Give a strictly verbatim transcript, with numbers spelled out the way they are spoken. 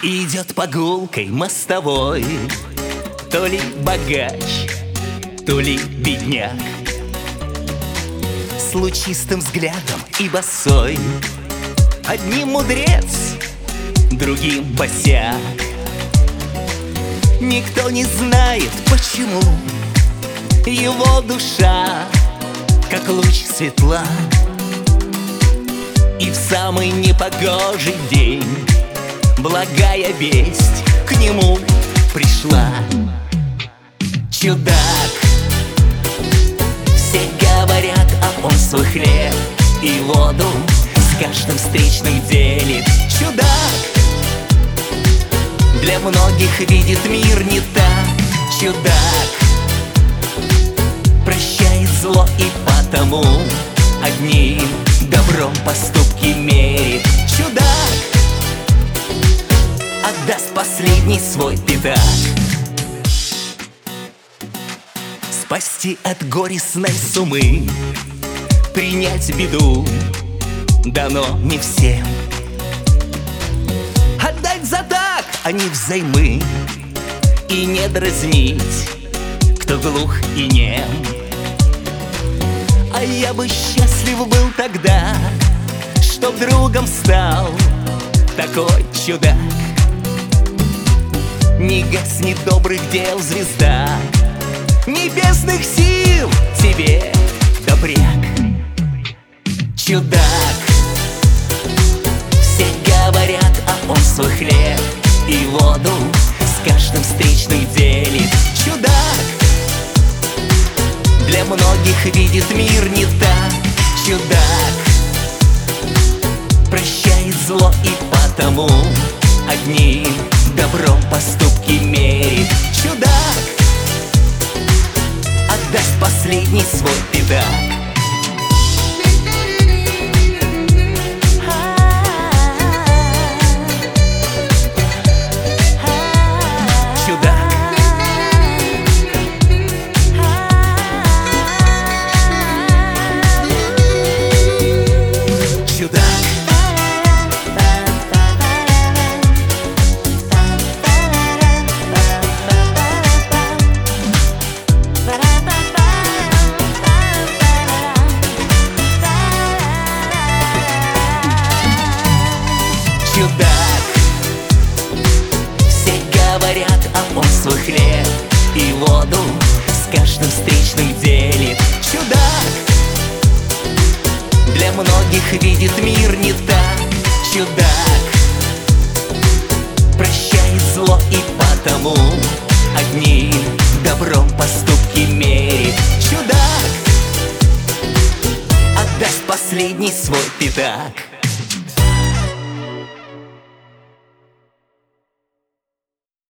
Идет по гулкой мостовой то ли богач, то ли бедняк, с лучистым взглядом и босой. Одним мудрец, другим босяк. Никто не знает, почему его душа, как луч светла, и в самый непогожий день благая весть к нему пришла. Чудак, все говорят, а он свой хлеб и воду с каждым встречным делит. Чудак, для многих видит мир не так. Чудак, прощает зло и потому одним добром поступки мерит. Чудак отдаст последний свой пятак. Спасти от горестной сумы, принять беду дано не всем. Отдать за так, а не взаймы, и не дразнить, кто глух и нем. А я бы счастлив был тогда, чтоб другом стал такой чудак. Не гаснет добрых дел звезда небесных сил тебе, добряк. Чудак, все говорят, а он свой хлеб и воду с каждым встречным делит. Чудак, для многих видит мир не так. Чудак, прощает зло и потому одним добром поступки мерит. Чудак отдаст последний свой пятак. Чудак, все говорят, а он свой хлеб и воду с каждым встречным делит. Чудак, для многих видит мир не так. Чудак, прощает зло и потому одним добром поступки мерит. Чудак отдаст последний свой пятак.